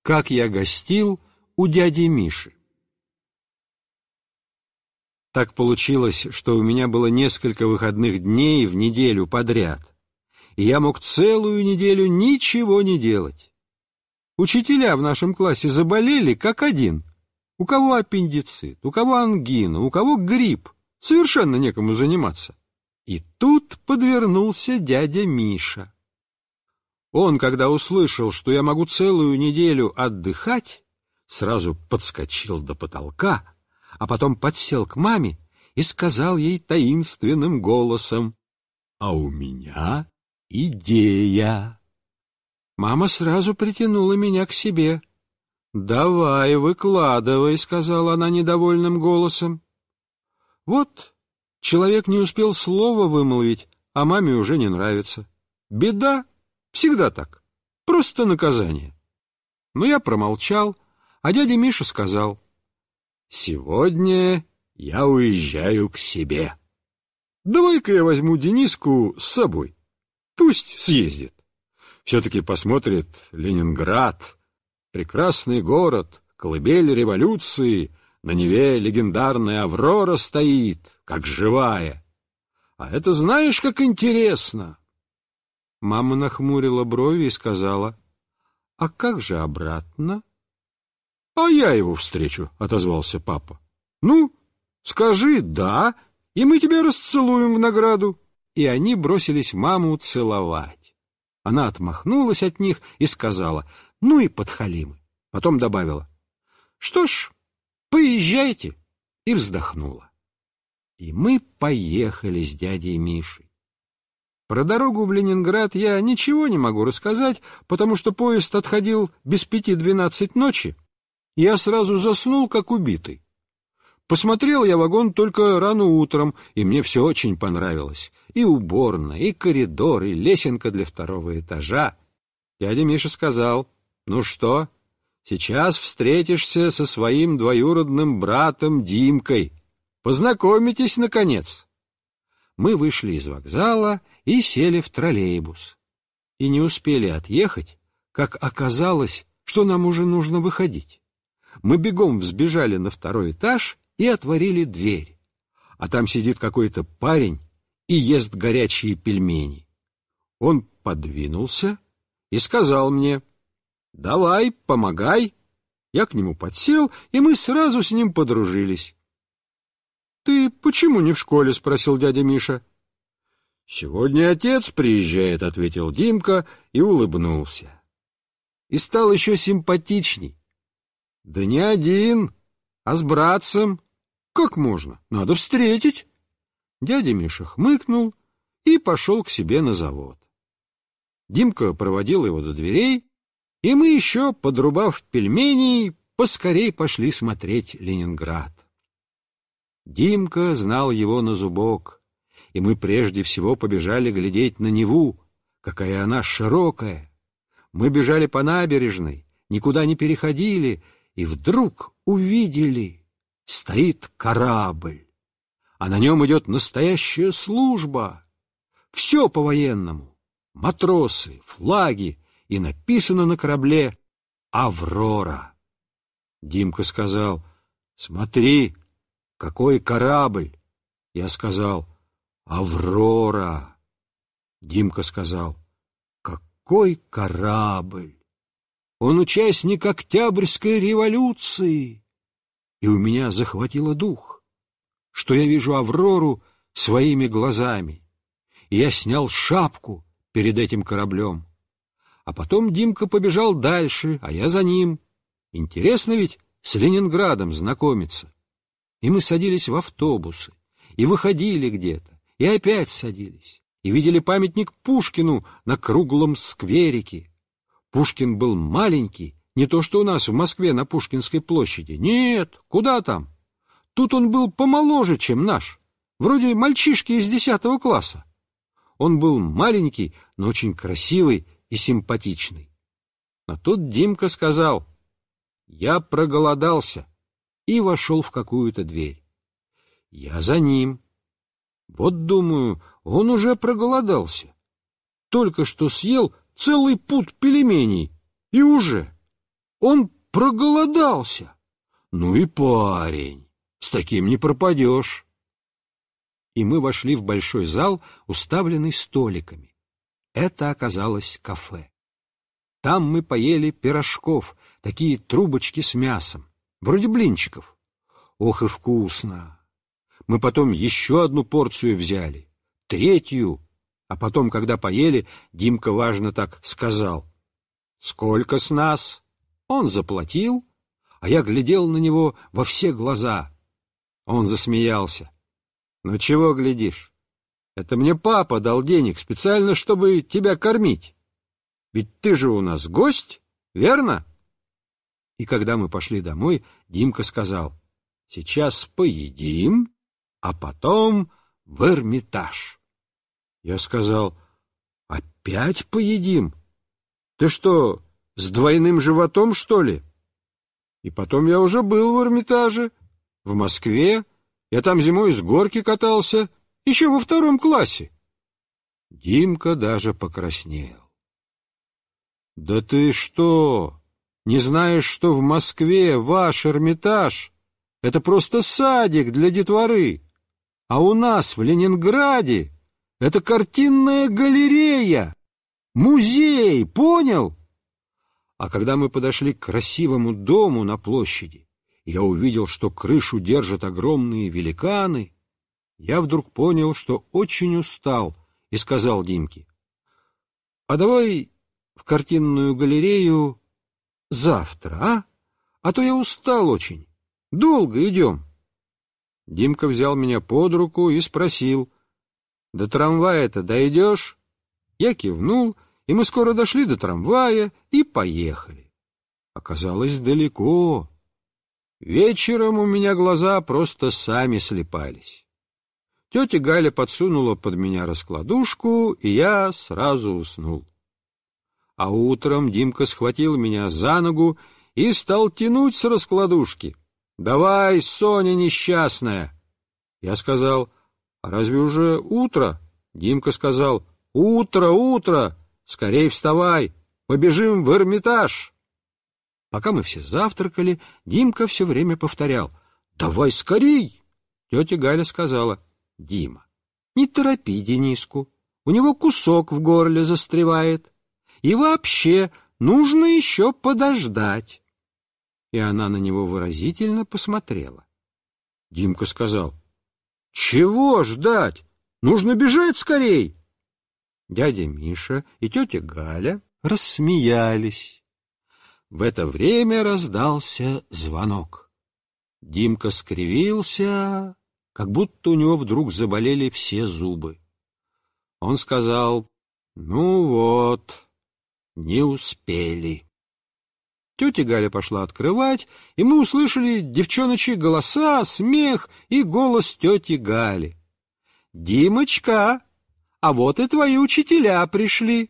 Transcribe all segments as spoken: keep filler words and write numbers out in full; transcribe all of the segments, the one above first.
Как я гостил у дяди Миши. Так получилось, что у меня было несколько выходных дней в неделю подряд, и я мог целую неделю ничего не делать. Учителя в нашем классе заболели как один. У кого аппендицит, у кого ангина, у кого грипп. Совершенно некому заниматься. И тут подвернулся дядя Миша. Он, когда услышал, что я могу целую неделю отдыхать, сразу подскочил до потолка, а потом подсел к маме и сказал ей таинственным голосом: «А у меня идея». Мама сразу притянула меня к себе. «Давай, выкладывай», — сказала она недовольным голосом. Вот человек не успел слова вымолвить, а маме уже не нравится. Беда, всегда так, просто наказание. Но я промолчал, а дядя Миша сказал: «Сегодня я уезжаю к себе. Давай-ка я возьму Дениску с собой, пусть съездит. Все-таки посмотрит Ленинград, прекрасный город, колыбель революции, на Неве легендарная Аврора стоит, как живая. А это знаешь, как интересно!» Мама нахмурила брови и сказала: «А как же обратно?» «А я его встречу», — отозвался папа. «Ну, скажи «да», и мы тебя расцелуем в награду». И они бросились маму целовать. Она отмахнулась от них и сказала: «Ну и подхалимы». Потом добавила: «Что ж, поезжайте», и вздохнула. И мы поехали с дядей Мишей. Про дорогу в Ленинград я ничего не могу рассказать, потому что поезд отходил без пяти двенадцать ночи, и я сразу заснул, как убитый. Посмотрел я вагон только рано утром, и мне все очень понравилось. И уборная, и коридор, и лесенка для второго этажа. Дядя Миша сказал: «Ну что, сейчас встретишься со своим двоюродным братом Димкой. Познакомитесь, наконец». Мы вышли из вокзала и сели в троллейбус. И не успели отъехать, как оказалось, что нам уже нужно выходить. Мы бегом взбежали на второй этаж и отворили дверь. А там сидит какой-то парень и ест горячие пельмени. Он подвинулся и сказал мне: «Давай, помогай». Я к нему подсел, и мы сразу с ним подружились. «Ты почему не в школе?» — спросил дядя Миша. «Сегодня отец приезжает», — ответил Димка и улыбнулся. И стал еще симпатичней. «Да не один, а с братцем. Как можно? Надо встретить». Дядя Миша хмыкнул и пошел к себе на завод. Димка проводил его до дверей, и мы еще, подрубав пельменей, поскорей пошли смотреть Ленинград. Димка знал его на зубок, и мы прежде всего побежали глядеть на Неву, какая она широкая. Мы бежали по набережной, никуда не переходили, и вдруг увидели: стоит корабль, а на нем идет настоящая служба. Все по-военному, матросы, флаги, и написано на корабле «Аврора». Димка сказал: «Смотри, какой корабль!» Я сказал: «Аврора». Димка сказал: «Какой корабль! Он участник Октябрьской революции!» И у меня захватило дух, что я вижу Аврору своими глазами. И я снял шапку перед этим кораблем. А потом Димка побежал дальше, а я за ним. Интересно ведь с Ленинградом знакомиться. И мы садились в автобусы, и выходили где-то, и опять садились, и видели памятник Пушкину на круглом скверике. Пушкин был маленький, не то что у нас в Москве на Пушкинской площади. Нет, куда там? Тут он был помоложе, чем наш, вроде мальчишки из десятого класса. Он был маленький, но очень красивый и симпатичный. А тут Димка сказал: «Я проголодался», и вошел в какую-то дверь. Я за ним. Вот, думаю, он уже проголодался. Только что съел целый пуд пельменей, и уже. Он проголодался. Ну и парень, с таким не пропадешь. И мы вошли в большой зал, уставленный столиками. Это оказалось кафе. Там мы поели пирожков, такие трубочки с мясом, вроде блинчиков. Ох и вкусно! Мы потом еще одну порцию взяли, третью, а потом, когда поели, Димка важно так сказал: «Сколько с нас?» Он заплатил, а я глядел на него во все глаза. Он засмеялся. «Ну чего глядишь? Это мне папа дал денег специально, чтобы тебя кормить. Ведь ты же у нас гость, верно?» И когда мы пошли домой, Димка сказал: «Сейчас поедим, а потом в Эрмитаж». Я сказал: «Опять поедим? Ты что, с двойным животом, что ли?» И потом я уже был в Эрмитаже, в Москве. Я там зимой с горки катался, еще во втором классе. Димка даже покраснел. «Да ты что, не знаешь, что в Москве ваш Эрмитаж — это просто садик для детворы, а у нас в Ленинграде это картинная галерея, музей, понял?» А когда мы подошли к красивому дому на площади, я увидел, что крышу держат огромные великаны, я вдруг понял, что очень устал, и сказал Димке: «А давай в картинную галерею завтра, а? А то я устал очень. Долго идем». Димка взял меня под руку и спросил: «До трамвая-то дойдешь?» Я кивнул, и мы скоро дошли до трамвая и поехали. Оказалось, далеко. Вечером у меня глаза просто сами слепались. Тетя Галя подсунула под меня раскладушку, и я сразу уснул. А утром Димка схватил меня за ногу и стал тянуть с раскладушки. «Давай, Соня несчастная!» Я сказал: «А разве уже утро?» Димка сказал: «Утро, утро! Скорей вставай! Побежим в Эрмитаж!» Пока мы все завтракали, Димка все время повторял: «Давай скорей!» Тетя Галя сказала: «Дима, не торопи Дениску, у него кусок в горле застревает. И вообще нужно еще подождать». И она на него выразительно посмотрела. Димка сказал: «Чего ждать? Нужно бежать скорей!» Дядя Миша и тетя Галя рассмеялись. В это время раздался звонок. Димка скривился, как будто у него вдруг заболели все зубы. Он сказал: «Ну вот, не успели». Тетя Галя пошла открывать, и мы услышали девчоночьи голоса, смех и голос тети Гали. «Димочка, а вот и твои учителя пришли».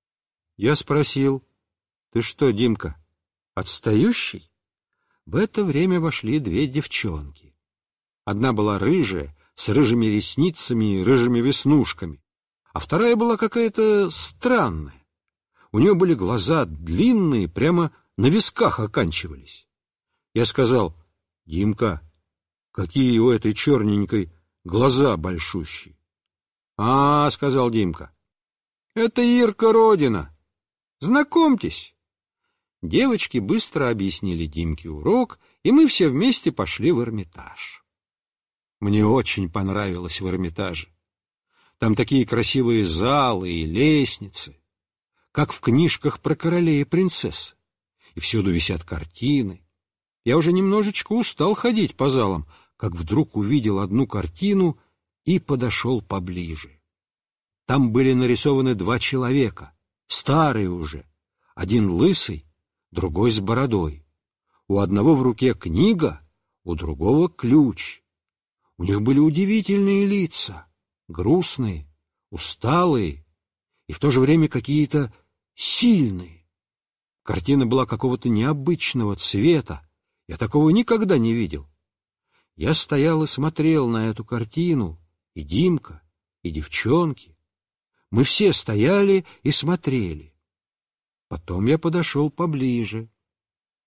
Я спросил: «Ты что, Димка, отстающий?» В это время вошли две девчонки. Одна была рыжая, с рыжими ресницами и рыжими веснушками, а вторая была какая-то странная. У нее были глаза длинные, прямо на висках оканчивались. Я сказал: «Димка, какие у этой черненькой глаза большущие!» «А, — сказал Димка, — это Ирка Родина. Знакомьтесь». Девочки быстро объяснили Димке урок, и мы все вместе пошли в Эрмитаж. Мне очень понравилось в Эрмитаже. Там такие красивые залы и лестницы, как в книжках про королей и принцесс. И всюду висят картины. Я уже немножечко устал ходить по залам, как вдруг увидел одну картину и подошел поближе. Там были нарисованы два человека, старые уже, один лысый, другой с бородой. У одного в руке книга, у другого ключ. У них были удивительные лица, грустные, усталые и в то же время какие-то сильные. Картина была какого-то необычного цвета, я такого никогда не видел. Я стоял и смотрел на эту картину, и Димка, и девчонки. Мы все стояли и смотрели. Потом я подошел поближе.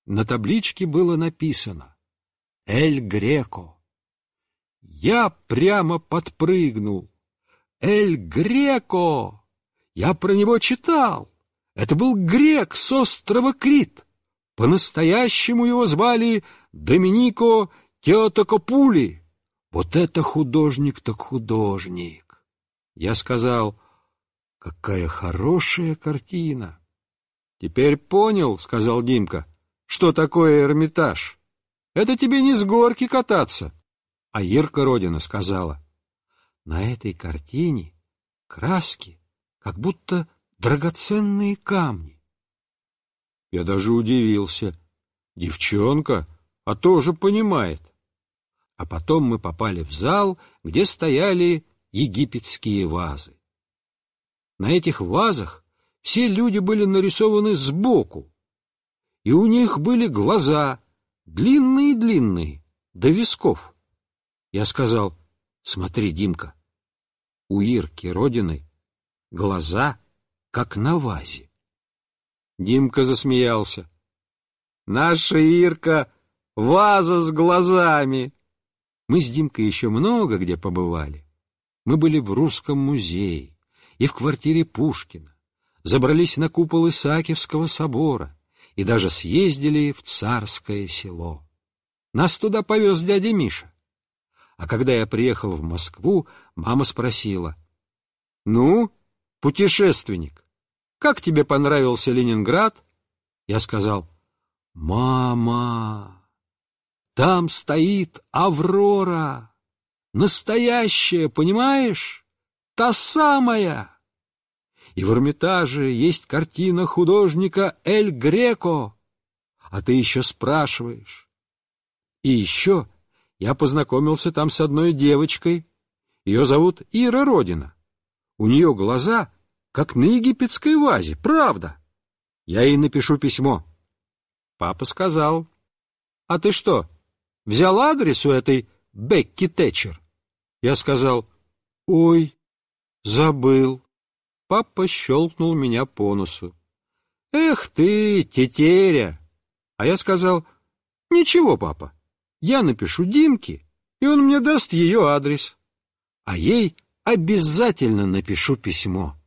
На табличке было написано «Эль Греко». Я прямо подпрыгнул. «Эль Греко! Я про него читал. Это был грек с острова Крит. По-настоящему его звали Доминико Теотокопули. Вот это художник так художник!» Я сказал: «Какая хорошая картина!» «Теперь понял, — сказал Димка, — что такое Эрмитаж. Это тебе не с горки кататься». А Ирка Родина сказала: «На этой картине краски, как будто драгоценные камни». Я даже удивился. Девчонка, а тоже понимает. А потом мы попали в зал, где стояли египетские вазы. На этих вазах все люди были нарисованы сбоку, и у них были глаза длинные-длинные, до висков. Я сказал: «Смотри, Димка, у Ирки Родиной глаза, как на вазе». Димка засмеялся. «Наша Ирка — ваза с глазами!» Мы с Димкой еще много где побывали. Мы были в Русском музее и в квартире Пушкина, забрались на купол Исаакиевского собора и даже съездили в Царское Село. Нас туда повез дядя Миша. А когда я приехал в Москву, мама спросила: «Ну, путешественник, как тебе понравился Ленинград?» Я сказал: «Мама, там стоит Аврора, настоящая, понимаешь, та самая. И в Эрмитаже есть картина художника Эль Греко, а ты еще спрашиваешь. И еще я познакомился там с одной девочкой, ее зовут Ира Родина. У нее глаза, как на египетской вазе, правда. Я ей напишу письмо». Папа сказал: «А ты что, взял адрес у этой Бекки Тэтчер?» Я сказал: «Ой, забыл». Папа щелкнул меня по носу. «Эх ты, тетеря!» А я сказал: «Ничего, папа, я напишу Димке, и он мне даст ее адрес. А ей обязательно напишу письмо».